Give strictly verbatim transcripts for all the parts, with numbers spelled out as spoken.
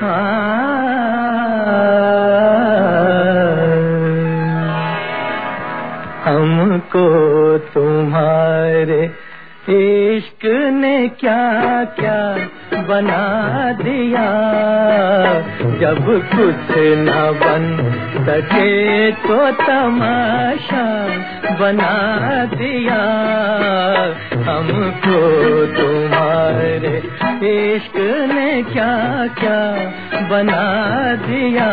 हमको तुम्हारे इश्क ने क्या क्या बना दिया, जब कुछ न बन सके तो तमाशा बना दिया। हमको तुम्हारे इश्क ने क्या क्या बना दिया।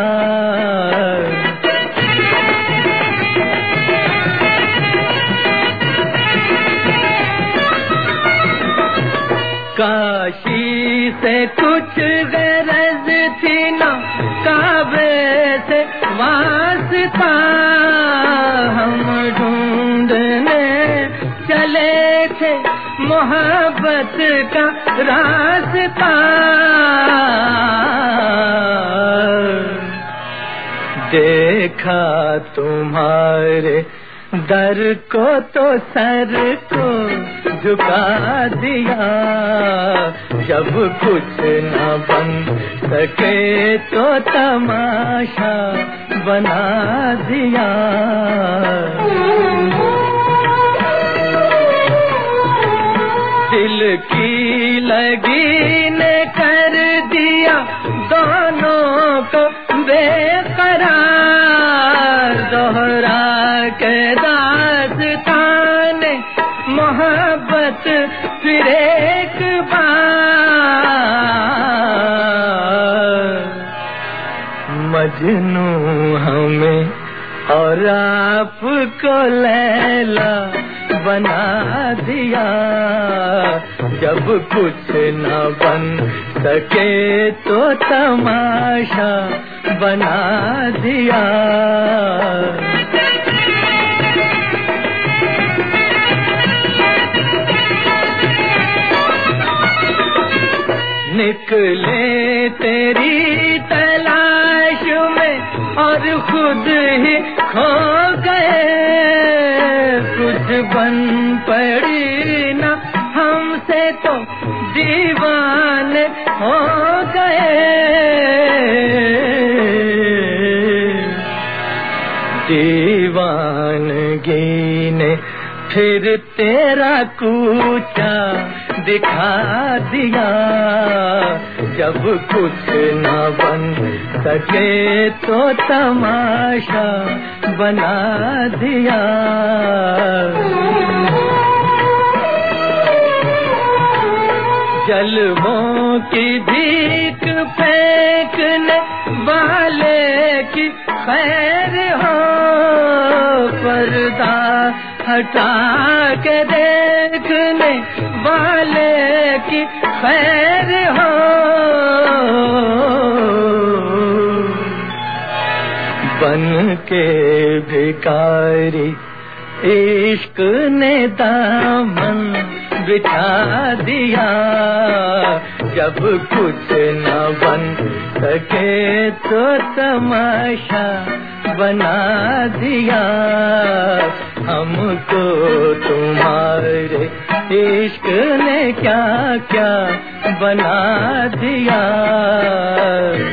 काशी से कुछ गरज थी न, काबे से वास्ता हम ढूंढने चले थे मोहब्बत का रास्ता। देखा तुम्हारे दर को तो सर को झुका दिया, जब कुछ न बन सके तो तमाशा बना दिया। दिल की लगी ने कर दिया दोनों को बेकरार, दोहरा के दास्तान मोहब्बत फिर एक बार। मजनू हमें और आपको लैला बना दिया, जब कुछ न बन सके तो तमाशा बना दिया। निकले तेरी तलाश में और खुद ही खो गए, कुछ बन पड़ी ना हमसे तो दीवाने हो गए। दीवानगी ने फिर तेरा कूचा दिखा दिया, जब कुछ न बन सके तो तमाशा बना दिया। जलवों की भीख फेंकने वाले की खैर हो, पर्दा हटा के देखने वाले की खैर हो। बन के भिखारी इश्क ने दामन बिछा दिया, जब कुछ न बन सके तो तमाशा बना दिया। हमको तुम्हारे इश्क ने क्या क्या बना दिया।